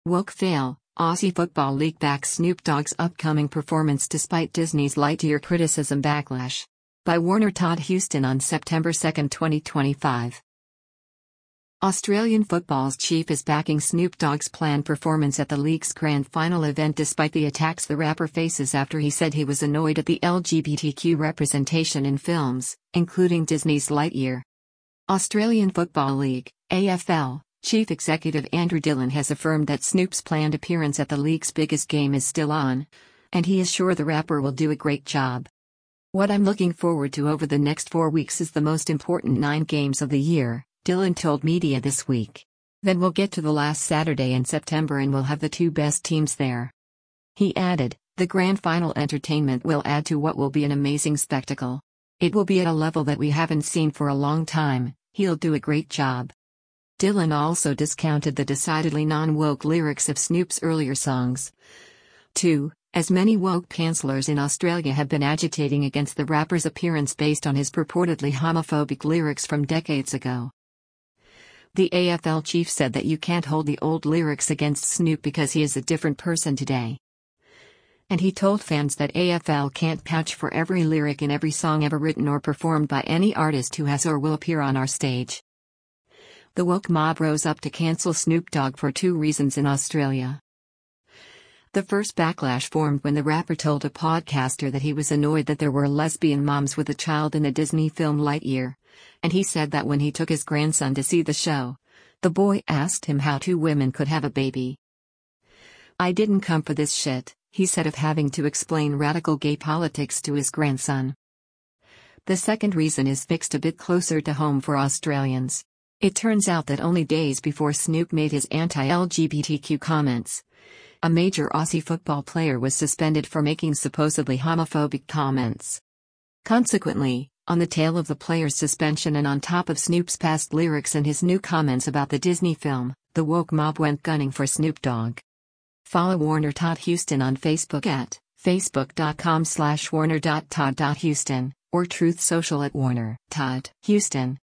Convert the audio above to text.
Woke fail, Aussie Football League backs Snoop Dogg's upcoming performance despite Disney's Lightyear criticism backlash. By Warner Todd Houston on September 2, 2025. Australian football's chief is backing Snoop Dogg's planned performance at the league's grand final event despite the attacks the rapper faces after he said he was annoyed at the LGBTQ representation in films, including Disney's Lightyear. Australian Football League, AFL, Chief Executive Andrew Dillon has affirmed that Snoop's planned appearance at the league's biggest game is still on, and he is sure the rapper will do a great job. "What I'm looking forward to over the next 4 weeks is the most important 9 games of the year," Dillon told media this week. "Then we'll get to the last Saturday in September and we'll have the 2 best teams there." He added, "The grand final entertainment will add to what will be an amazing spectacle. It will be at a level that we haven't seen for a long time. He'll do a great job." Dillon also discounted the decidedly non-woke lyrics of Snoop's earlier songs. As many woke pantsellers in Australia have been agitating against the rapper's appearance based on his purportedly homophobic lyrics from decades ago. The AFL chief said that you can't hold the old lyrics against Snoop because he is a different person today. And he told fans that AFL can't vouch for every lyric in every song ever written or performed by any artist who has or will appear on our stage. The woke mob rose up to cancel Snoop Dogg for 2 reasons in Australia. The first backlash formed when the rapper told a podcaster that he was annoyed that there were lesbian moms with a child in the Disney film Lightyear, and he said that when he took his grandson to see the show, the boy asked him how 2 women could have a baby. "I didn't come for this shit," he said of having to explain radical gay politics to his grandson. The second reason is fixed a bit closer to home for Australians. It turns out that only days before Snoop made his anti-LGBTQ comments, a major Aussie football player was suspended for making supposedly homophobic comments. Consequently, on the tail of the player's suspension and on top of Snoop's past lyrics and his new comments about the Disney film, the woke mob went gunning for Snoop Dogg. Follow Warner Todd Houston on Facebook at facebook.com/warner.todd.houston or Truth Social at Warner Todd Houston.